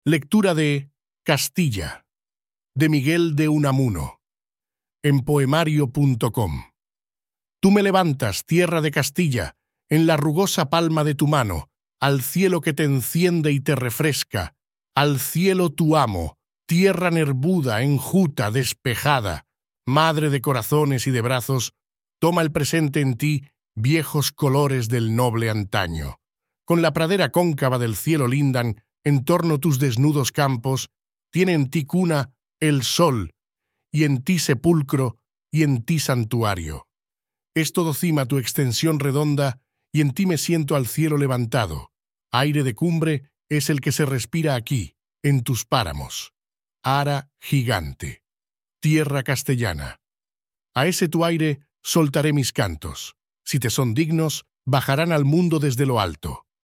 Lectura de Castilla, de Miguel de Unamuno, en poemario.com. Tú me levantas, tierra de Castilla, en la rugosa palma de tu mano, al cielo que te enciende y te refresca, al cielo tu amo, tierra nervuda, enjuta, despejada, madre de corazones y de brazos, toma el presente en ti viejos colores del noble antaño. Con la pradera cóncava del cielo lindan, en torno tus desnudos campos, tiene en ti cuna el sol, y en ti sepulcro, y en ti santuario. Es todo cima tu extensión redonda, y en ti me siento al cielo levantado. Aire de cumbre es el que se respira aquí, en tus páramos. Ara gigante, tierra castellana. A ese tu aire soltaré mis cantos. Si te son dignos, bajarán al mundo desde lo alto.